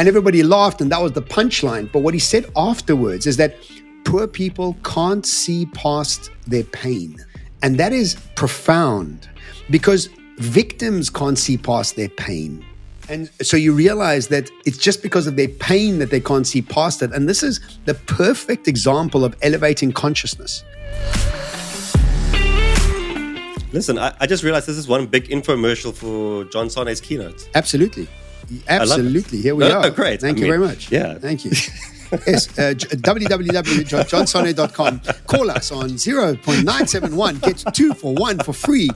And everybody laughed, and that was the punchline. But what he said afterwards is that poor people can't see past their pain. And that is profound because victims can't see past their pain. And so you realize that it's just because of their pain that they can't see past it. And this is the perfect example of elevating consciousness. Listen, I just realized this is one big infomercial for John Sane's keynote. Absolutely. Absolutely. Here we are. Great. Thank you very much. Yeah. Thank you. Yes, www.johnsane.com. Call us on 0.971. Get 2 for 1 for free.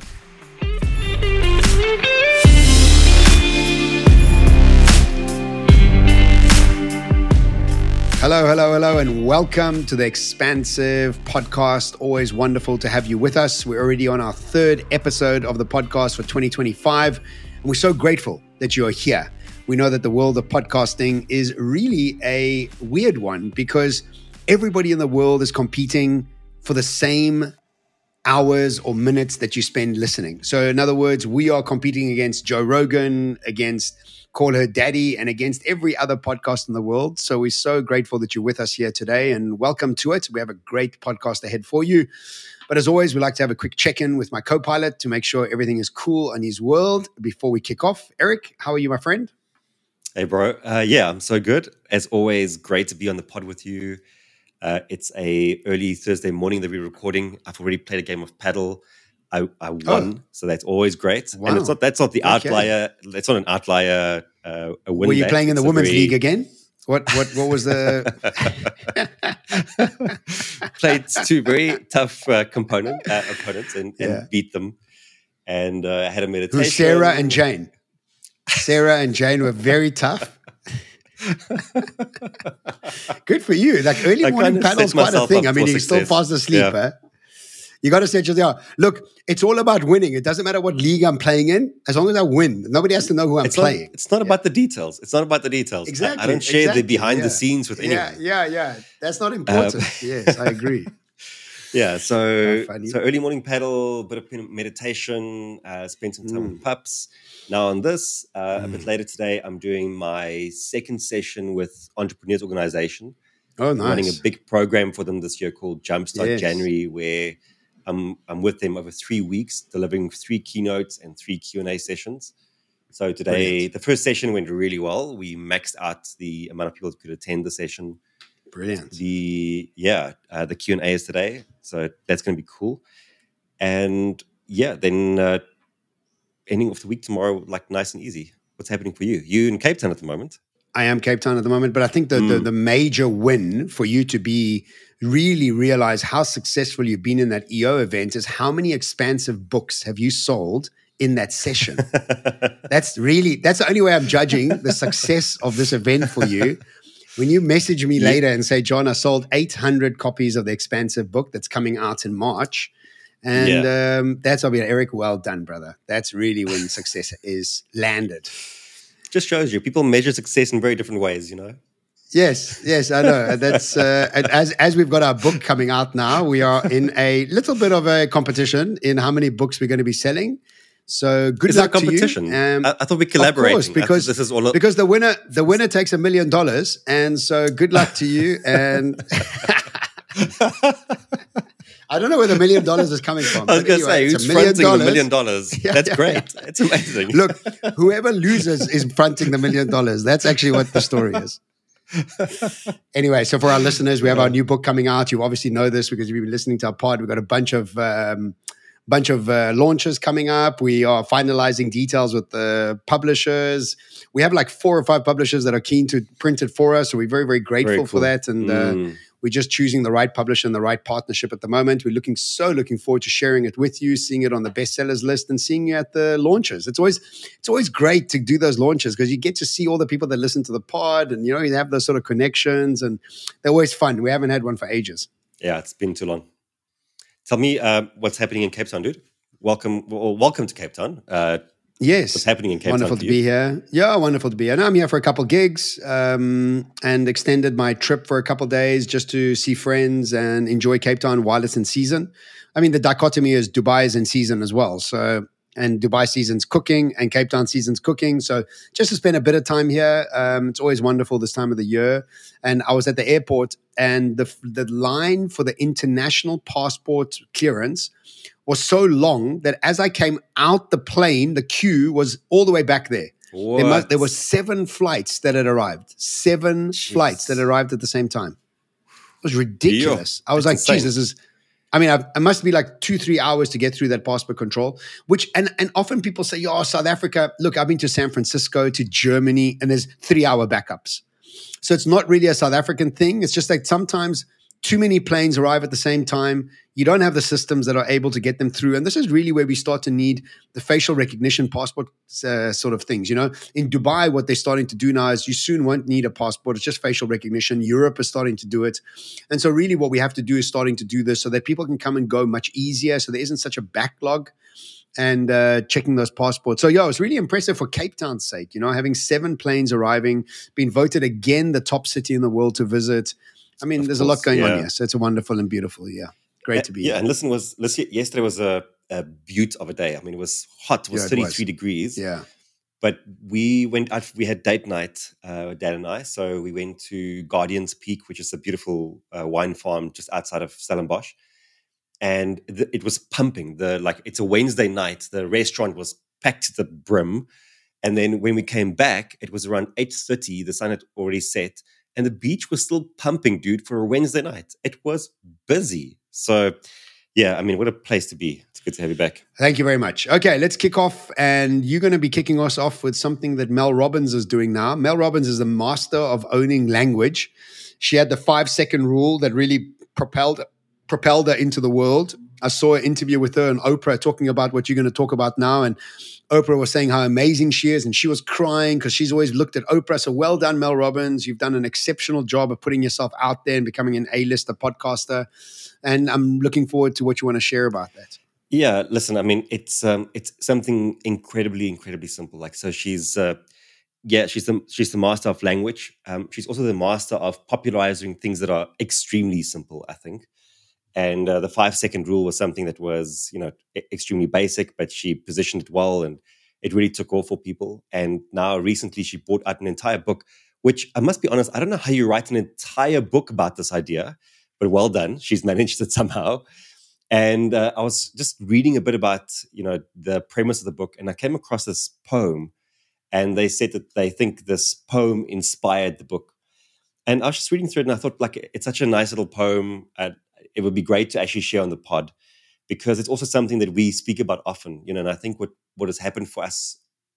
Hello, and welcome to the Expansive Podcast. Always wonderful to have you with us. We're already on our 3rd episode of the podcast for 2025, and we're so grateful that you are here. We know that the world of podcasting is really a weird one because everybody in the world is competing for the same hours or minutes that you spend listening. So in other words, we are competing against Joe Rogan, against Call Her Daddy, and against every other podcast in the world. So we're so grateful that you're with us here today, and welcome to it. We have a great podcast ahead for you. But as always, we like to have a quick check-in with my co-pilot to make sure everything is cool in his world before we kick off. Eric, how are you, my friend? Hey, bro. Yeah, I'm so good. As always, great to be on the pod with you. It's a early Thursday morning that we're recording. I've already played a game of paddle. I won, so that's always great. Wow. And that's not the outlier. That's not an outlier. A win. Were you playing in the women's league again? What was the? Played 2 very tough opponents and beat them. And I had a meditation. Who's Sarah and Jane? Sarah and Jane were very tough. Good for you. Like early morning paddle is quite a thing. I mean, you're still fast asleep. Yeah. Eh? You got to set yourself. Look, it's all about winning. It doesn't matter what league I'm playing in, as long as I win. Nobody has to know who I'm playing. It's not about the details. It's not about the details. Exactly. I don't share the behind the scenes with anyone. Yeah. That's not important. Yes, I agree. Yeah. So early morning paddle, bit of meditation, spend some time with pups. Now on this, a bit later today, I'm doing my 2nd session with Entrepreneurs Organization. Oh, nice. I'm running a big program for them this year called Jumpstart January, where I'm with them over 3 weeks, delivering 3 keynotes and 3 Q&A sessions. So today, the first session went really well. We maxed out the amount of people that could attend the session. Brilliant. The Q&A is today, so that's going to be cool. And then ending of the week tomorrow, like nice and easy. What's happening for you? You in Cape Town at the moment? I am Cape Town at the moment, but I think the major win for you to be really realize how successful you've been in that EO event is how many expansive books have you sold in that session. That's the only way I'm judging the success of this event for you. When you message me later and say, John, I sold 800 copies of the expansive book that's coming out in March. And that's obvious. Eric, well done, brother. That's really when success is landed. Just shows you people measure success in very different ways, you know? Yes, I know. That's as we've got our book coming out now, we are in a little bit of a competition in how many books we're going to be selling. So good luck to you. Is that competition? I thought we collaborating. Of course, because this is all because the winner takes $1 million, and so good luck to you. And I don't know where the $1 million is coming from. I was going to say, who's fronting the $1 million? That's great. It's amazing. Look, whoever loses is fronting the $1 million. That's actually what the story is. Anyway, so for our listeners, we have our new book coming out. You obviously know this because you've been listening to our pod. We've got a bunch of launches coming up. We are finalizing details with the publishers. We have like 4 or 5 publishers that are keen to print it for us. So we're very, very grateful for that. And we're just choosing the right publisher and the right partnership at the moment. We're looking forward to sharing it with you, seeing it on the bestsellers list and seeing you at the launches. It's always great to do those launches because you get to see all the people that listen to the pod and, you know, you have those sort of connections and they're always fun. We haven't had one for ages. Yeah, it's been too long. Tell me what's happening in Cape Town, dude. Welcome to Cape Town. Yes. What's happening in Cape Town? Wonderful to be here. Yeah, wonderful to be here. Now I'm here for a couple gigs and extended my trip for a couple days just to see friends and enjoy Cape Town while it's in season. I mean, the dichotomy is Dubai is in season as well. So and Dubai season's cooking and Cape Town season's cooking. So just to spend a bit of time here, it's always wonderful this time of the year. And I was at the airport, and the line for the international passport clearance was so long that as I came out the plane, the queue was all the way back there. There were 7 flights that had arrived. 7 flights that arrived at the same time. It was ridiculous. I was like, geez, this is... I mean, I must be like 2-3 hours to get through that passport control, and often people say, South Africa, look, I've been to San Francisco, to Germany, and there's 3-hour backups. So it's not really a South African thing. It's just like sometimes too many planes arrive at the same time. You don't have the systems that are able to get them through. And this is really where we start to need the facial recognition passport sort of things. In Dubai, what they're starting to do now is you soon won't need a passport. It's just facial recognition. Europe is starting to do it. And so really what we have to do is starting to do this so that people can come and go much easier. So there isn't such a backlog and checking those passports. So, it was really impressive for Cape Town's sake, having 7 planes arriving, being voted again the top city in the world to visit. I mean, there's a lot going on here. So it's a wonderful and beautiful year. Great to be here. And listen, yesterday was a beaut of a day. I mean, it was hot. It was 33 degrees. Yeah. But we went out, we had date night, Dad and I. So we went to Guardian's Peak, which is a beautiful wine farm just outside of Stellenbosch. And it was pumping. It's a Wednesday night. The restaurant was packed to the brim. And then when we came back, it was around 8:30. The sun had already set. And the beach was still pumping, dude, for a Wednesday night. It was busy. So, yeah, I mean, what a place to be. It's good to have you back. Thank you very much. Okay, let's kick off. And you're going to be kicking us off with something that Mel Robbins is doing now. Mel Robbins is a master of owning language. She had the 5-second rule that really propelled her into the world. I saw an interview with her and Oprah talking about what you're going to talk about now. And Oprah was saying how amazing she is, and she was crying because she's always looked at Oprah. So well done, Mel Robbins. You've done an exceptional job of putting yourself out there and becoming an A-lister podcaster. And I'm looking forward to what you want to share about that. Yeah, listen, I mean, it's something incredibly, incredibly simple. She's the master of language. She's also the master of popularizing things that are extremely simple, I think. And the 5-second rule was something that was, extremely basic, but she positioned it well, and it really took off for people. And now recently she brought out an entire book, which I must be honest, I don't know how you write an entire book about this idea, but well done. She's managed it somehow. And I was just reading a bit about, the premise of the book, and I came across this poem, and they said that they think this poem inspired the book. And I was just reading through it, and I thought, it's such a nice little poem. It would be great to actually share on the pod, because it's also something that we speak about often, and I think what has happened for us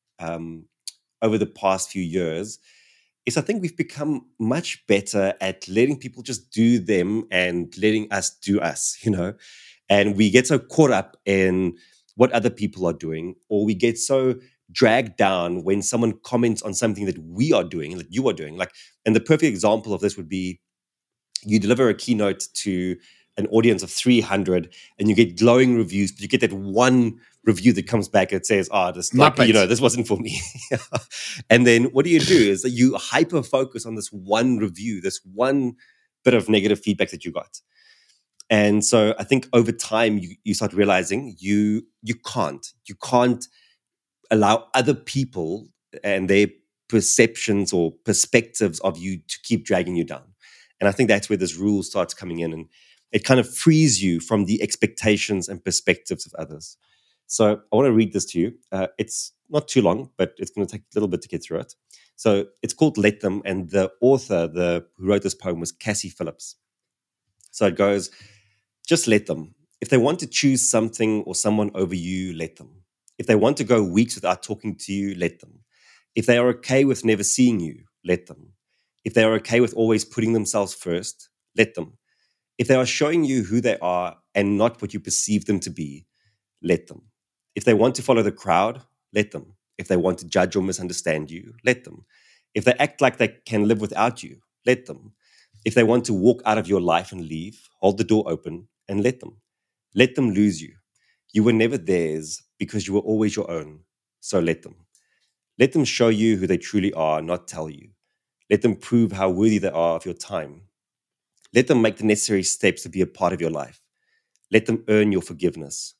over the past few years is I think we've become much better at letting people just do them and letting us do us, and we get so caught up in what other people are doing, or we get so dragged down when someone comments on something that we are doing, that you are doing. And the perfect example of this would be you deliver a keynote to an audience of 300 and you get glowing reviews, but you get that one review that comes back that says, this wasn't for me. And then what do? Is that you hyper focus on this one review, this one bit of negative feedback that you got. And so I think over time you start realizing you can't allow other people and their perceptions or perspectives of you to keep dragging you down. And I think that's where this rule starts coming in, and it kind of frees you from the expectations and perspectives of others. So I want to read this to you. It's not too long, but it's going to take a little bit to get through it. So it's called Let Them, and the author who wrote this poem was Cassie Phillips. So it goes, just let them. If they want to choose something or someone over you, let them. If they want to go weeks without talking to you, let them. If they are okay with never seeing you, let them. If they are okay with always putting themselves first, let them. If they are showing you who they are and not what you perceive them to be, let them. If they want to follow the crowd, let them. If they want to judge or misunderstand you, let them. If they act like they can live without you, let them. If they want to walk out of your life and leave, hold the door open and let them. Let them lose you. You were never theirs because you were always your own, so let them. Let them show you who they truly are, not tell you. Let them prove how worthy they are of your time. Let them make the necessary steps to be a part of your life. Let them earn your forgiveness.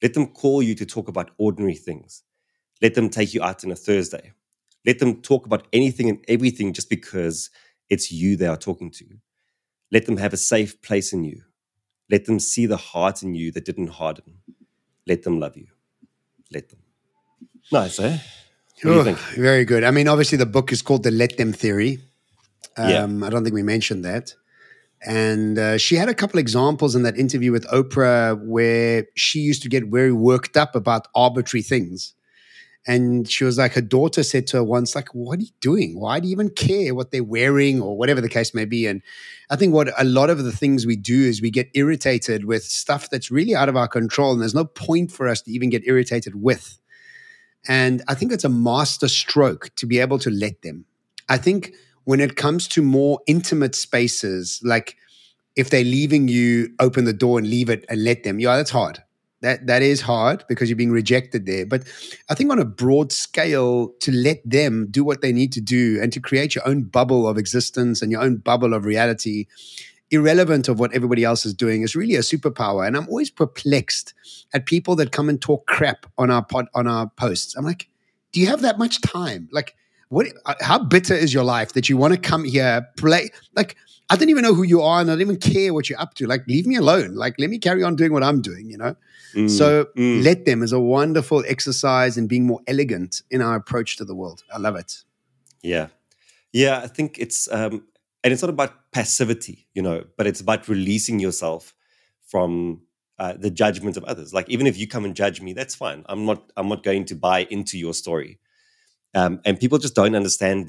Let them call you to talk about ordinary things. Let them take you out on a Thursday. Let them talk about anything and everything just because it's you they are talking to. Let them have a safe place in you. Let them see the heart in you that didn't harden. Let them love you. Let them. Nice, eh? What do you think? Very good. I mean, obviously the book is called The Let Them Theory. Yeah. I don't think we mentioned that. And she had a couple examples in that interview with Oprah where she used to get very worked up about arbitrary things. And she was like, her daughter said to her once, like, what are you doing? Why do you even care what they're wearing or whatever the case may be? And I think what a lot of the things we do is we get irritated with stuff that's really out of our control. And there's no point for us to even get irritated with. And I think it's a master stroke to be able to let them. I think when it comes to more intimate spaces, like if they're leaving you, open the door and leave it and let them. Yeah, that's hard. That is hard because you're being rejected there. But I think on a broad scale, to let them do what they need to do and to create your own bubble of existence and your own bubble of reality, irrelevant of what everybody else is doing, is really a superpower. And I'm always perplexed at people that come and talk crap on our posts. I'm like, do you have that much time? Like, how bitter is your life that you want to come here, play? Like, I don't even know who you are and I don't even care what you're up to. Like, leave me alone. Like, let me carry on doing what I'm doing, you know? So let them is a wonderful exercise in being more elegant in our approach to the world. I love it. Yeah. Yeah, I think it's, and it's not about passivity, you know, but it's about releasing yourself from the judgment of others. Like, even if you come and judge me, that's fine. I'm not going to buy into your story. And people just don't understand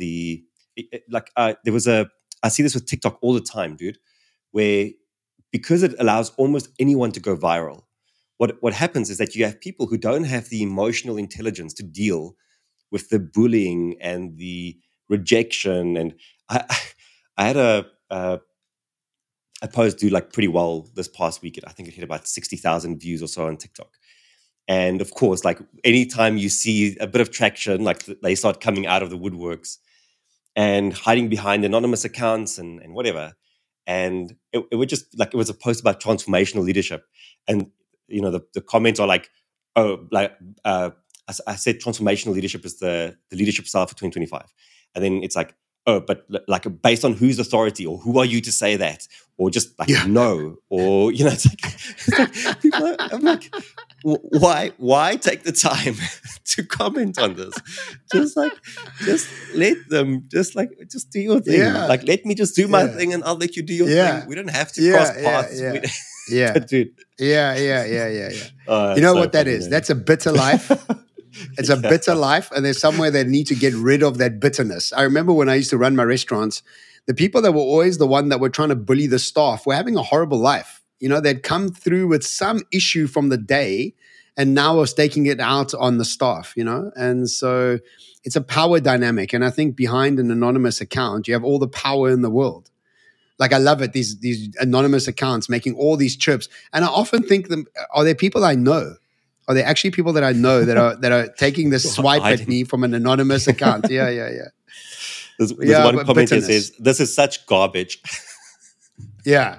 I see this with TikTok all the time, dude, where because it allows almost anyone to go viral, what happens is that you have people who don't have the emotional intelligence to deal with the bullying and the rejection. And I had a post do like pretty well this past week. I think it hit about 60,000 views or so on TikTok. And of course, like anytime you see a bit of traction, like they start coming out of the woodworks and hiding behind anonymous accounts and whatever. And it would just like, it was a post about transformational leadership. And, you know, the comments are like, oh, like I said, transformational leadership is the leadership style for 2025. And then it's like, oh, but like based on whose authority or who are you to say that? Or just like, no, or, you know, it's like people are, I'm like, why take the time to comment on this? Just let them, just do your thing. Yeah. Like, let me just do my thing and I'll let you do your thing. We don't have to cross paths. Dude. Yeah. You know so what that is? That's a bitter life. It's a bitter life, and there's somewhere they need to get rid of that bitterness. I remember when I used to run my restaurants, the people that were always the one that were trying to bully the staff were having a horrible life. You know, they'd come through with some issue from the day and now was taking it out on the staff, you know? And so it's a power dynamic. And I think behind an anonymous account, you have all the power in the world. Like, I love it, these anonymous accounts making all these trips. And I often think, are there people I know? Are there actually people that I know that are taking this swipe at me from an anonymous account? Yeah. There's one comment that says, "This is such garbage." Yeah.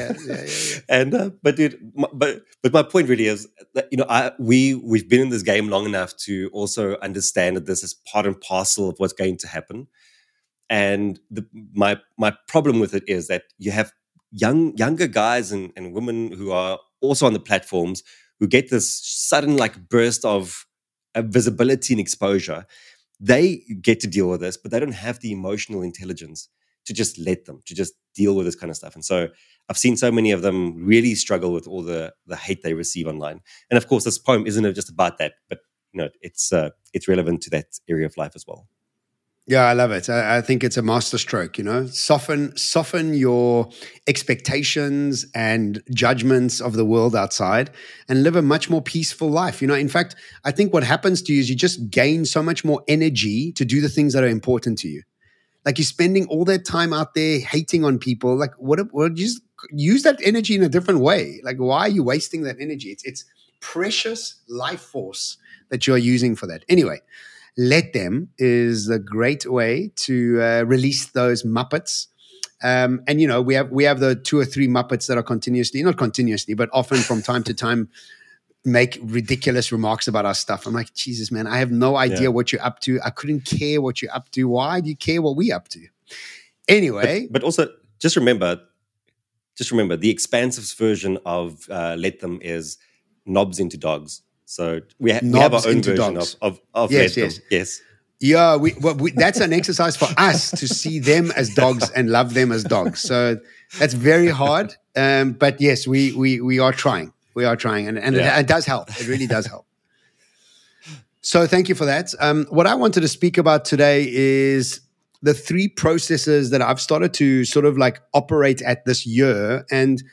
And but dude, but my point really is that, you know, we've been in this game long enough to also understand that this is part and parcel of what's going to happen. And my problem with it is that you have younger guys and women who are also on the platforms who get this sudden like burst of visibility and exposure. They get to deal with this, but they don't have the emotional intelligence to just let them, to just deal with this kind of stuff. And so I've seen so many of them really struggle with all the hate they receive online. And of course, this poem isn't just about that, but you know, it's relevant to that area of life as well. Yeah, I love it. I think it's a masterstroke, you know, soften your expectations and judgments of the world outside and live a much more peaceful life. You know, in fact, I think what happens to you is you just gain so much more energy to do the things that are important to you. Like, you're spending all that time out there hating on people. Like, what just use that energy in a different way. Like, why are you wasting that energy? It's precious life force that you're using for that. Anyway, let them is a great way to release those Muppets. And, you know, we have the 2 or 3 Muppets that are not continuously, but often from time to time make ridiculous remarks about our stuff. I'm like, Jesus, man, I have no idea what you're up to. I couldn't care what you're up to. Why do you care what we're up to? Anyway. But also, just remember, the expansive version of Let Them is knobs into dogs. So we have our own version of Let Them. Yes. Yeah, that's an exercise for us to see them as dogs and love them as dogs. So that's very hard. But yes, we are trying. We are trying. And it does help. It really does help. So thank you for that. What I wanted to speak about today is the 3 processes that I've started to sort of like operate at this year. And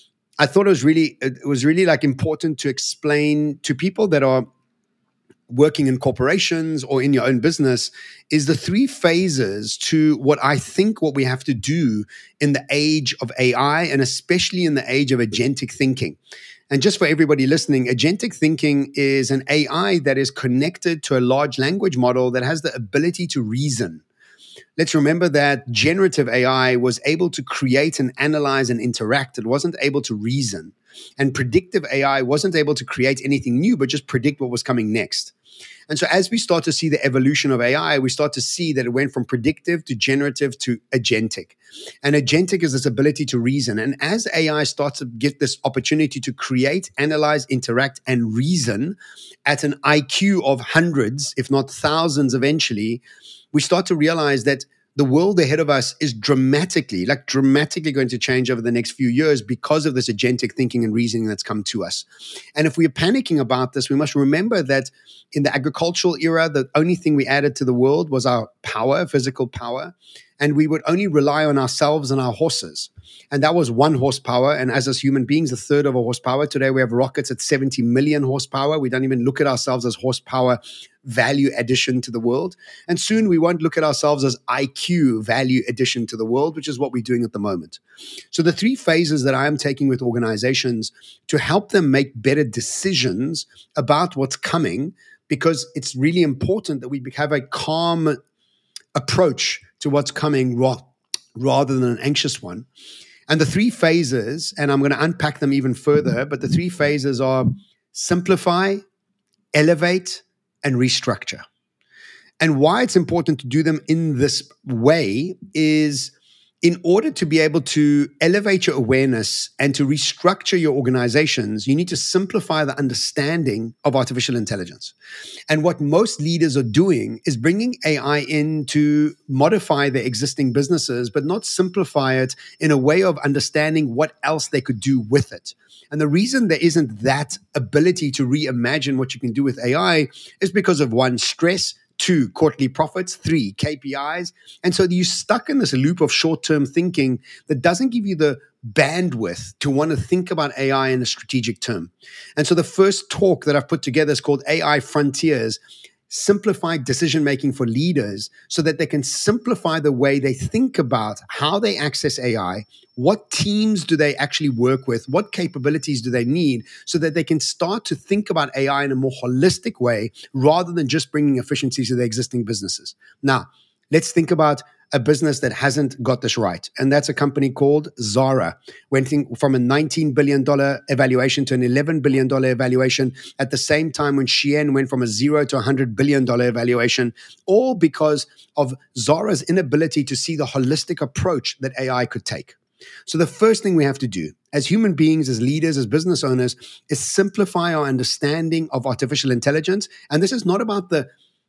I thought it was really like important to explain to people that are working in corporations or in your own business is the 3 phases to what we have to do in the age of AI, and especially in the age of agentic thinking. And just for everybody listening, agentic thinking is an AI that is connected to a large language model that has the ability to reason. Let's remember that generative AI was able to create and analyze and interact. It wasn't able to reason. And predictive AI wasn't able to create anything new, but just predict what was coming next. And so as we start to see the evolution of AI, we start to see that it went from predictive to generative to agentic. And agentic is this ability to reason. And as AI starts to get this opportunity to create, analyze, interact, and reason at an IQ of hundreds, if not thousands eventually, we start to realize that the world ahead of us is dramatically going to change over the next few years because of this agentic thinking and reasoning that's come to us. And if we're panicking about this, we must remember that in the agricultural era, the only thing we added to the world was our power, physical power, and we would only rely on ourselves and our horses. And that was 1 horsepower. And as human beings, 1/3 of a horsepower. Today, we have rockets at 70 million horsepower. We don't even look at ourselves as horsepower value addition to the world. And soon we won't look at ourselves as IQ value addition to the world, which is what we're doing at the moment. So the 3 phases that I am taking with organizations to help them make better decisions about what's coming, because it's really important that we have a calm approach to what's coming rather than an anxious one. And the 3 phases, and I'm going to unpack them even further, but the 3 phases are simplify, elevate, and restructure. And why it's important to do them in this way is in order to be able to elevate your awareness and to restructure your organizations, you need to simplify the understanding of artificial intelligence. And what most leaders are doing is bringing AI in to modify their existing businesses, but not simplify it in a way of understanding what else they could do with it. And the reason there isn't that ability to reimagine what you can do with AI is because of 1, stress, 2, quarterly profits, 3, KPIs. And so you're stuck in this loop of short-term thinking that doesn't give you the bandwidth to want to think about AI in a strategic term. And so the first talk that I've put together is called AI Frontiers, simplified decision-making for leaders so that they can simplify the way they think about how they access AI, what teams do they actually work with, what capabilities do they need, so that they can start to think about AI in a more holistic way rather than just bringing efficiencies to their existing businesses. Now, let's think about a business that hasn't got this right. And that's a company called Zara. Went from a $19 billion evaluation to an $11 billion evaluation at the same time when Shein went from a $0 to $100 billion evaluation, all because of Zara's inability to see the holistic approach that AI could take. So the first thing we have to do as human beings, as leaders, as business owners, is simplify our understanding of artificial intelligence. And this is not about the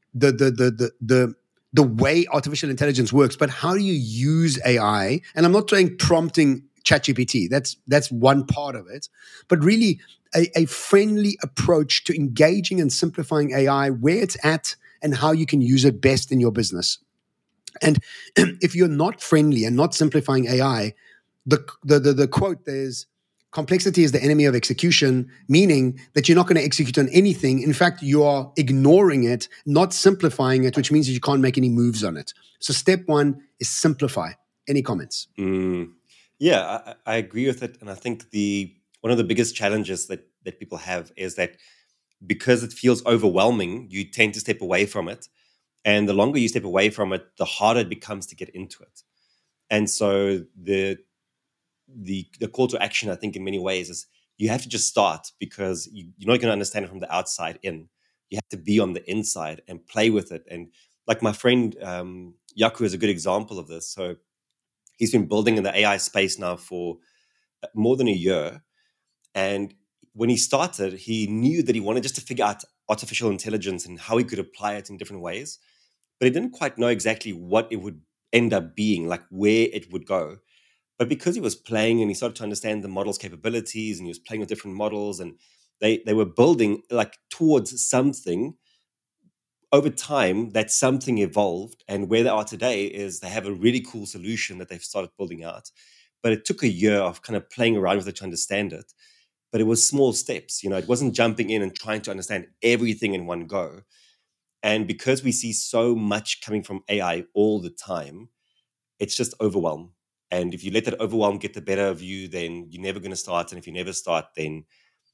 way artificial intelligence works, but how do you use AI? And I'm not saying prompting ChatGPT. That's one part of it. But really a friendly approach to engaging and simplifying AI, where it's at and how you can use it best in your business. And if you're not friendly and not simplifying AI, the quote is, complexity is the enemy of execution, meaning that you're not going to execute on anything. In fact, you are ignoring it, not simplifying it, which means that you can't make any moves on it. So step 1 is simplify. Any comments? Yeah, I agree with it. And I think one of the biggest challenges that people have is that because it feels overwhelming, you tend to step away from it. And the longer you step away from it, the harder it becomes to get into it. And so the call to action, I think, in many ways is you have to just start, because you're not going to understand it from the outside in. You have to be on the inside and play with it. And like my friend Yaku is a good example of this. So he's been building in the AI space now for more than a year. And when he started, he knew that he wanted just to figure out artificial intelligence and how he could apply it in different ways. But he didn't quite know exactly what it would end up being, like where it would go. But because he was playing and he started to understand the model's capabilities, and he was playing with different models, and they were building like towards something, over time, that something evolved. And where they are today is they have a really cool solution that they've started building out. But it took a year of kind of playing around with it to understand it. But it was small steps. It wasn't jumping in and trying to understand everything in one go. And because we see so much coming from AI all the time, it's just overwhelm. And if you let that overwhelm get the better of you, then you're never going to start. And if you never start, then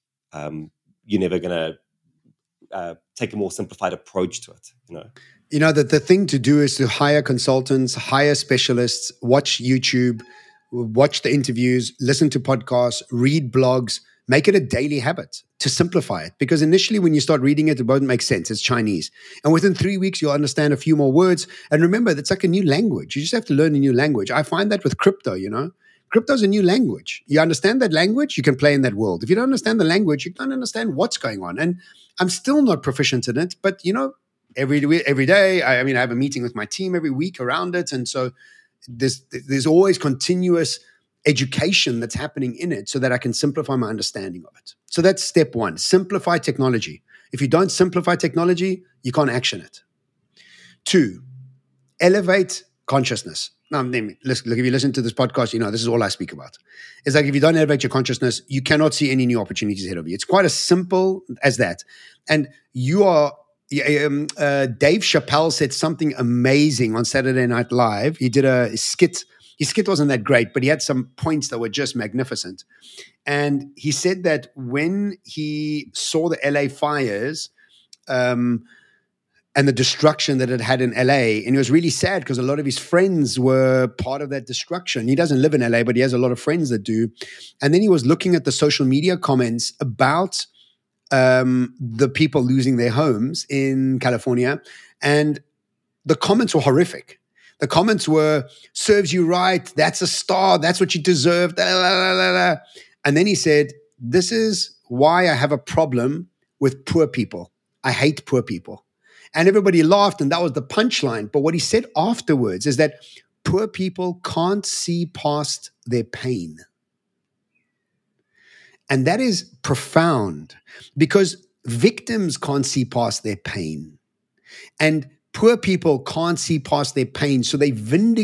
you're never going to take a more simplified approach to it. That the thing to do is to hire consultants, hire specialists, watch YouTube, watch the interviews, listen to podcasts, read blogs, make it a daily habit to simplify it. Because initially when you start reading it, it won't make sense. It's Chinese. And within 3 weeks, you'll understand a few more words. And remember, that's like a new language. You just have to learn a new language. I find that with crypto, Crypto's a new language. You understand that language, you can play in that world. If you don't understand the language, you don't understand what's going on. And I'm still not proficient in it, but every day, I have a meeting with my team every week around it. And so there's always continuous education that's happening in it so that I can simplify my understanding of it. So that's step one, simplify technology. If you don't simplify technology, you can't action it. 2, elevate consciousness. Now, look, if you listen to this podcast, this is all I speak about. It's like if you don't elevate your consciousness, you cannot see any new opportunities ahead of you. It's quite as simple as that. And you are... Dave Chappelle said something amazing on Saturday Night Live. He did a skit. His skit wasn't that great, but he had some points that were just magnificent. And he said that when he saw the LA fires and the destruction that it had in LA, and he was really sad because a lot of his friends were part of that destruction. He doesn't live in LA, but he has a lot of friends that do. And then he was looking at the social media comments about the people losing their homes in California, and the comments were horrific. The comments were, serves you right, that's a star, that's what you deserve, da, da, da, da. And then he said, this is why I have a problem with poor people. I hate poor people. And everybody laughed, and that was the punchline. But what he said afterwards is that poor people can't see past their pain. And that is profound, because victims can't see past their pain, and poor people can't see past their pain. So they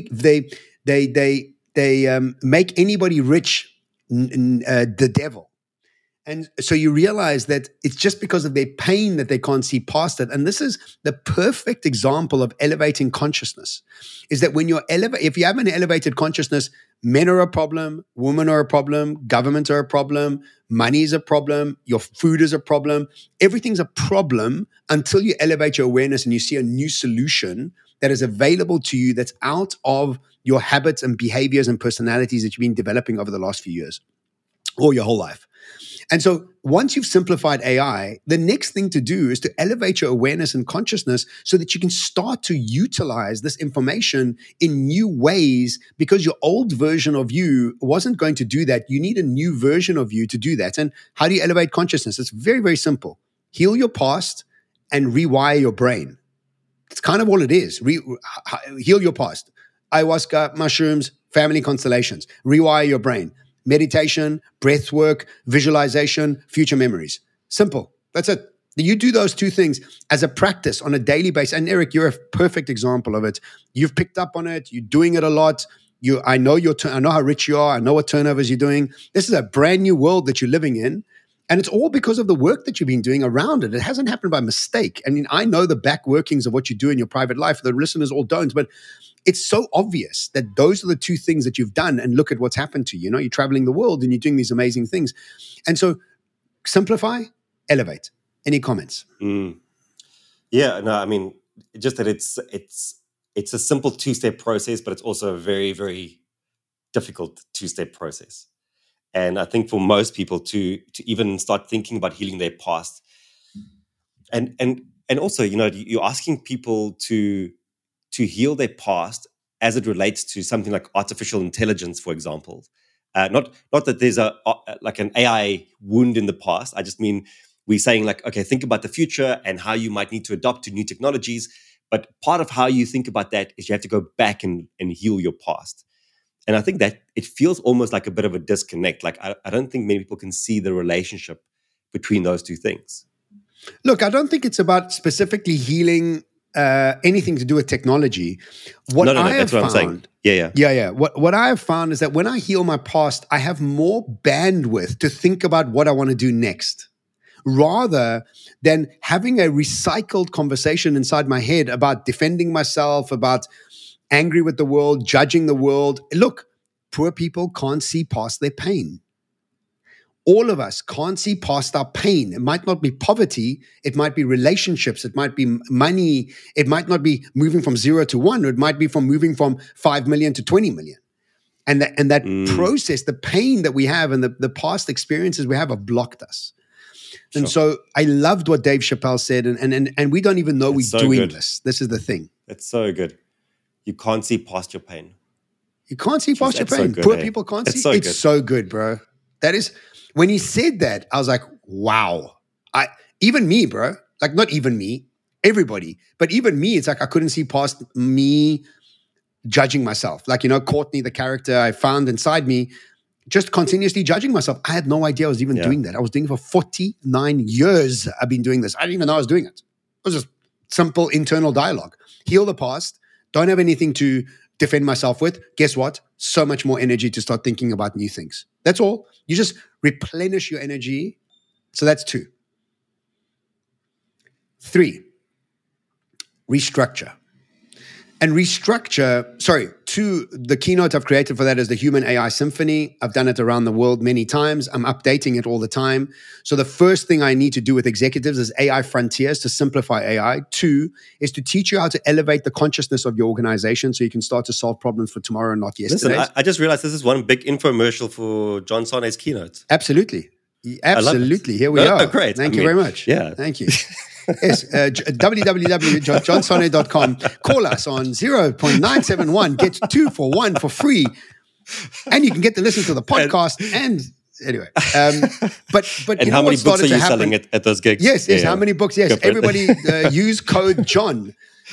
make anybody rich the devil. And so you realize that it's just because of their pain that they can't see past it. And this is the perfect example of elevating consciousness, is that when if you have an elevated consciousness, men are a problem, women are a problem, governments are a problem, money is a problem, your food is a problem. Everything's a problem until you elevate your awareness and you see a new solution that is available to you, that's out of your habits and behaviors and personalities that you've been developing over the last few years or your whole life. And so once you've simplified AI, the next thing to do is to elevate your awareness and consciousness so that you can start to utilize this information in new ways, because your old version of you wasn't going to do that. You need a new version of you to do that. And how do you elevate consciousness? It's very, very simple. Heal your past and rewire your brain. It's kind of all it is. Heal your past. Ayahuasca, mushrooms, family constellations. Rewire your brain. Meditation, breath work, visualization, future memories. Simple. That's it. You do those 2 things as a practice on a daily basis. And Eric, you're a perfect example of it. You've picked up on it. You're doing it a lot. I know how rich you are. I know what turnovers you're doing. This is a brand new world that you're living in. And it's all because of the work that you've been doing around it. It hasn't happened by mistake. I mean, I know the back workings of what you do in your private life. The listeners all don't, but it's so obvious that those are the 2 things that you've done, and look at what's happened to you. You're traveling the world and you're doing these amazing things. And so simplify, elevate. Any comments? Yeah, no, I mean, just that it's a simple 2-step process, but it's also a very, very difficult 2-step process. And I think for most people to even start thinking about healing their past, and also, you're asking people to heal their past as it relates to something like artificial intelligence, for example. Not that there's like an AI wound in the past. I just mean we're saying like, okay, think about the future and how you might need to adopt to new technologies. But part of how you think about that is you have to go back and heal your past. And I think that it feels almost like a bit of a disconnect. Like I don't think many people can see the relationship between those two things. Look, I don't think it's about specifically healing anything to do with technology. What I have that's what found, I'm saying. Yeah. What I have found is that when I heal my past, I have more bandwidth to think about what I want to do next, rather than having a recycled conversation inside my head about defending myself, about angry with the world, judging the world. Look, poor people can't see past their pain. All of us can't see past our pain. It might not be poverty. It might be relationships. It might be money. It might not be moving from 0 to 1. It might be from moving from 5 million to 20 million. And that process, the pain that we have and the past experiences we have blocked us. Sure. And so I loved what Dave Chappelle said. And we don't even know we're doing this. This is the thing. It's so good. You can't see past your pain. You can't see past your pain. So good, Poor people can't see. It's so good, bro. That is... When he said that, I was like, wow. Even me, bro. Like, not even me, everybody. But even me, it's like I couldn't see past me judging myself. Like, Courtney, the character I found inside me, just continuously judging myself. I had no idea I was even doing that. I was doing it for 49 years. I've been doing this. I didn't even know I was doing it. It was just simple internal dialogue. Heal the past. Don't have anything to defend myself with. Guess what? So much more energy to start thinking about new things. That's all. You just replenish your energy. So that's 2. 3, restructure. And restructure, 2, the keynote I've created for that is the Human AI Symphony. I've done it around the world many times. I'm updating it all the time. So the first thing I need to do with executives is AI frontiers to simplify AI. 2 is to teach you how to elevate the consciousness of your organization so you can start to solve problems for tomorrow and not yesterday. Listen, I just realized this is one big infomercial for John Sarne's keynote. Absolutely. Here we are. Oh, great. Thank you very much. Yeah. Thank you. Yes, www.johnsarne.com. Call us on 0.971. Get 2 for 1 for free. And you can get to listen to the podcast. And anyway, but and how many books are you selling at those gigs? Yes, how many books? Yes, everybody use code John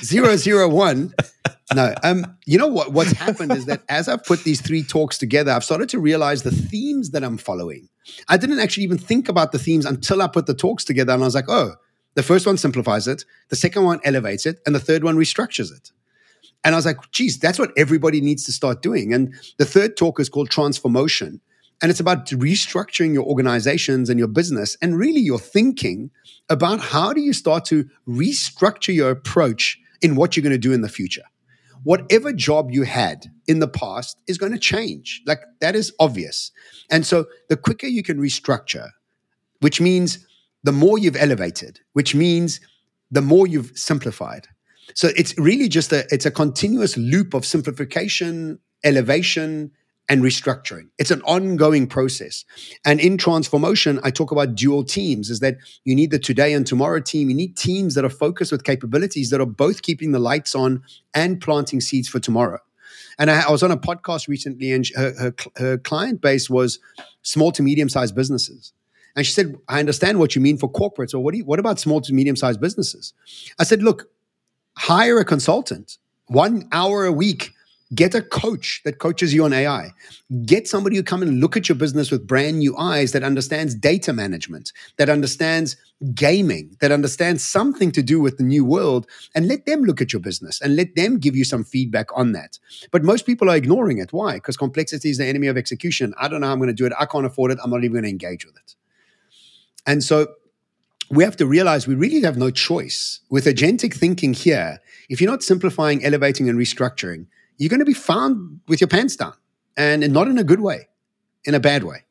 001. No, what's happened is that as I've put these 3 talks together, I've started to realize the themes that I'm following. I didn't actually even think about the themes until I put the talks together, and I was like, oh. The first one simplifies it, the second one elevates it, and the third one restructures it. And I was like, geez, that's what everybody needs to start doing. And the third talk is called Transformotion. And it's about restructuring your organizations and your business and really your thinking about how do you start to restructure your approach in what you're going to do in the future. Whatever job you had in the past is going to change. Like, that is obvious. And so the quicker you can restructure, which means the more you've elevated, which means the more you've simplified. So it's really just it's a continuous loop of simplification, elevation, and restructuring. It's an ongoing process. And in Transformotion, I talk about dual teams, is that you need the today and tomorrow team. You need teams that are focused with capabilities that are both keeping the lights on and planting seeds for tomorrow. And I was on a podcast recently, and her client base was small to medium-sized businesses. And she said, I understand what you mean for corporates, or what about small to medium-sized businesses? I said, look, hire a consultant, 1 hour a week, get a coach that coaches you on AI. Get somebody who come and look at your business with brand new eyes that understands data management, that understands gaming, that understands something to do with the new world, and let them look at your business and let them give you some feedback on that. But most people are ignoring it. Why? Because complexity is the enemy of execution. I don't know how I'm going to do it. I can't afford it. I'm not even going to engage with it. And so we have to realize we really have no choice. With agentic thinking here, if you're not simplifying, elevating, and restructuring, you're going to be found with your pants down, and not in a good way, in a bad way.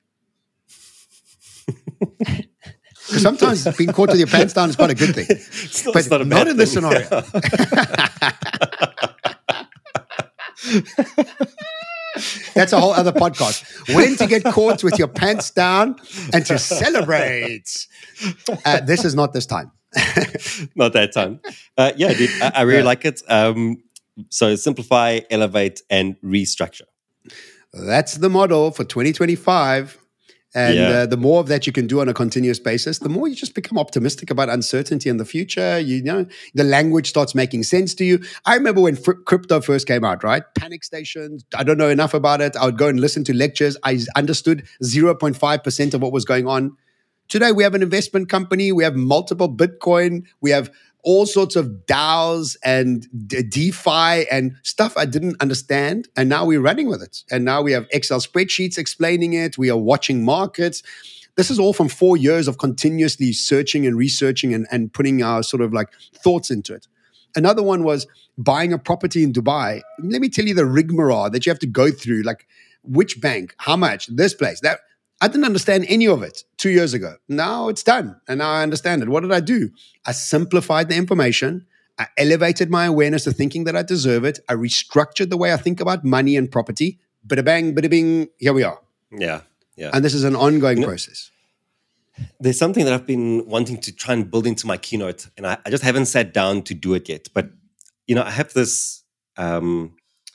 Because sometimes being caught with your pants down is quite a good thing. But not in this scenario. That's a whole other podcast. When to get caught with your pants down and to celebrate. This is not this time. Not that time. Yeah, dude, I really like it. So simplify, elevate, and restructure. That's the model for 2025. And the more of that you can do on a continuous basis, the more you just become optimistic about uncertainty in the future. You know, the language starts making sense to you. I remember when crypto first came out, right? Panic stations. I don't know enough about it. I would go and listen to lectures. I understood 0.5% of what was going on. Today, we have an investment company. We have multiple Bitcoin. We have all sorts of DAOs and DeFi and stuff I didn't understand. And now we're running with it. And now we have Excel spreadsheets explaining it. We are watching markets. This is all from 4 years of continuously searching and researching and putting our sort of like thoughts into it. Another one was buying a property in Dubai. Let me tell you the rigmarole that you have to go through, like which bank, how much, this place, that. I didn't understand any of it 2 years ago. Now it's done. And now I understand it. What did I do? I simplified the information. I elevated my awareness to thinking that I deserve it. I restructured the way I think about money and property. Bada bang, bada bing, here we are. Yeah. And this is an ongoing process. There's something that I've been wanting to try and build into my keynote, and I just haven't sat down to do it yet. But, I have this, I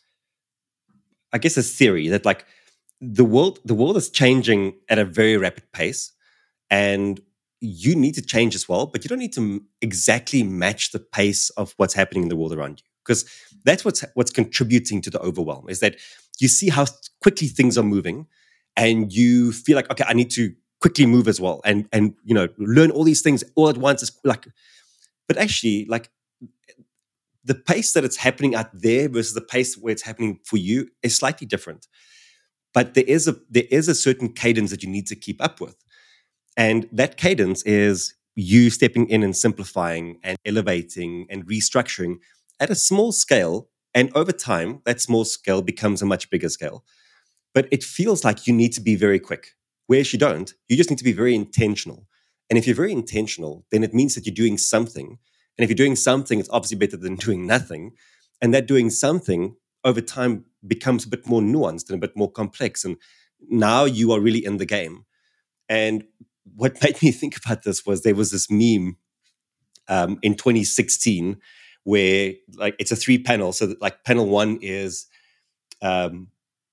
guess, a theory that like, the world is changing at a very rapid pace, and you need to change as well, but you don't need to exactly match the pace of what's happening in the world around you, because that's what's contributing to the overwhelm, is that you see how quickly things are moving and you feel like, okay, I need to quickly move as well and learn all these things all at once. Is like, but actually, like, the pace that it's happening out there versus the pace where it's happening for you is slightly different. But there is a certain cadence that you need to keep up with. And that cadence is you stepping in and simplifying and elevating and restructuring at a small scale. And over time, that small scale becomes a much bigger scale. But it feels like you need to be very quick. Whereas you don't, you just need to be very intentional. And if you're very intentional, then it means that you're doing something. And if you're doing something, it's obviously better than doing nothing. And that doing something over time becomes a bit more nuanced and a bit more complex. And now you are really in the game. And what made me think about this was there was this meme in 2016 where like it's a 3-panel. So that, like, panel 1 is Elon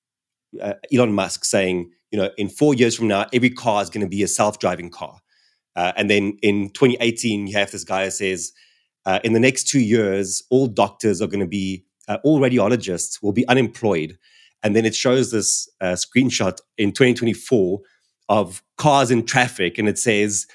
Musk saying, in 4 years from now, every car is going to be a self-driving car. And then in 2018, you have this guy who says, in the next 2 years, all doctors are going to be all radiologists will be unemployed. And then it shows this screenshot in 2024 of cars in traffic, and it says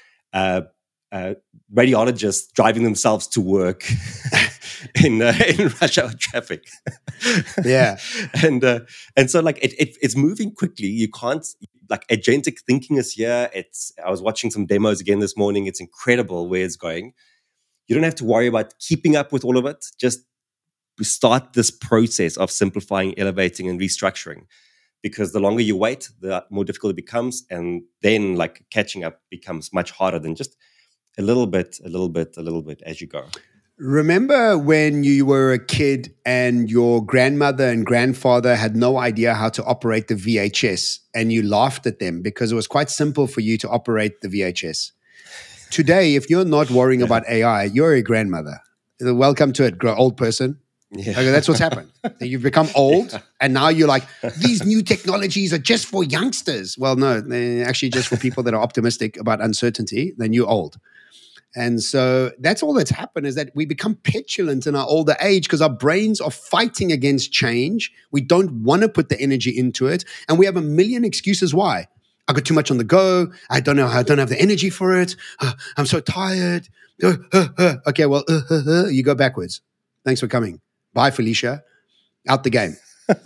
radiologists driving themselves to work in rush hour traffic. Yeah. And so like it's moving quickly. You can't, like, agentic thinking is here. I was watching some demos again this morning. It's incredible where it's going. You don't have to worry about keeping up with all of it. Just start this process of simplifying, elevating, and restructuring, because the longer you wait, the more difficult it becomes, and then like catching up becomes much harder than just a little bit as you go. Remember when you were a kid and your grandmother and grandfather had no idea how to operate the VHS, and you laughed at them because it was quite simple for you to operate the VHS? Today, if you're not worrying about AI, you're a grandmother. Welcome to it, old person. Yeah. Okay, that's what's happened. You've become old, and now you're like, these new technologies are just for youngsters. Well, no, they're actually just for people that are optimistic about uncertainty. Then you're old. And so that's all that's happened, is that we become petulant in our older age because our brains are fighting against change. We don't want to put the energy into it. And we have a million excuses why. I got too much on the go. I don't have the energy for it. I'm so tired. Okay, well, you go backwards. Thanks for coming. Bye, Felicia. Out the game.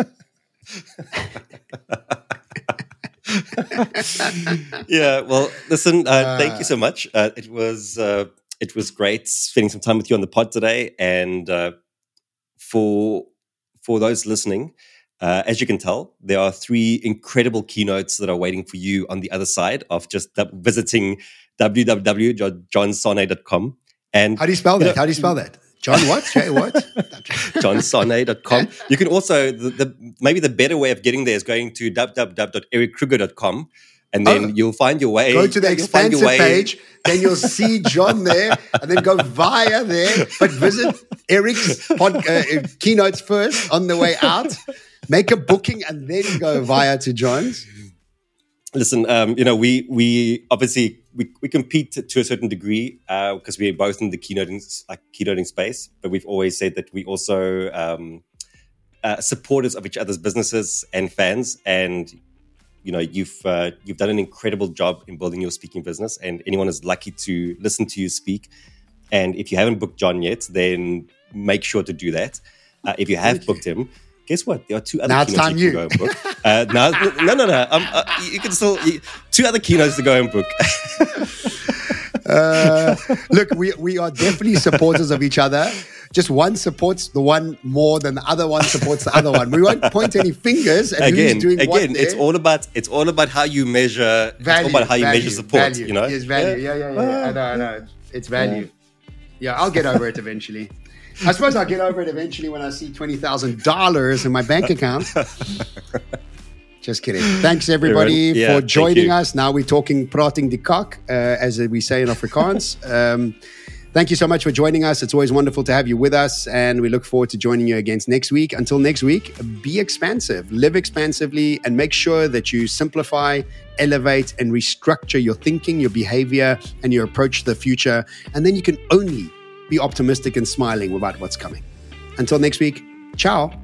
Yeah, well, listen, thank you so much. It was great spending some time with you on the pod today. And for those listening, as you can tell, there are 3 incredible keynotes that are waiting for you on the other side of just visiting www.johnsonne.com. And how do you spell that? John what? Jay what? johnsonne.com. You can also, maybe the better way of getting there is going to www.erickruger.com. And then you'll find your way. Go to the Expansive page, then you'll see John there, and then go via there. But visit Eric's keynotes first on the way out. Make a booking and then go via to John's. Listen, we obviously we compete to a certain degree because we're both in the keynoting space. But we've always said that we also supporters of each other's businesses and fans. And you've done an incredible job in building your speaking business, and anyone is lucky to listen to you speak. And if you haven't booked John yet, then make sure to do that. If you have booked him, guess what? There are two other keynotes you can go and book. No. You can still two other keynotes to go and book. Look, we are definitely supporters of each other. Just one supports the one more than the other one supports the other one. We won't point any fingers at who's doing what there. It's all about how you measure. Value, it's all about how you measure support. Value. Yes, value. Yeah. I know. It's value. Yeah, I'll get over it eventually. I suppose I'll get over it eventually when I see $20,000 in my bank account. Just kidding. Thanks, everybody, for joining us. Now we're talking prating die kak, as we say in Afrikaans. Thank you so much for joining us. It's always wonderful to have you with us, and we look forward to joining you again next week. Until next week, be expansive, live expansively, and make sure that you simplify, elevate, and restructure your thinking, your behavior, and your approach to the future. And then you can only be optimistic and smiling about what's coming. Until next week, ciao.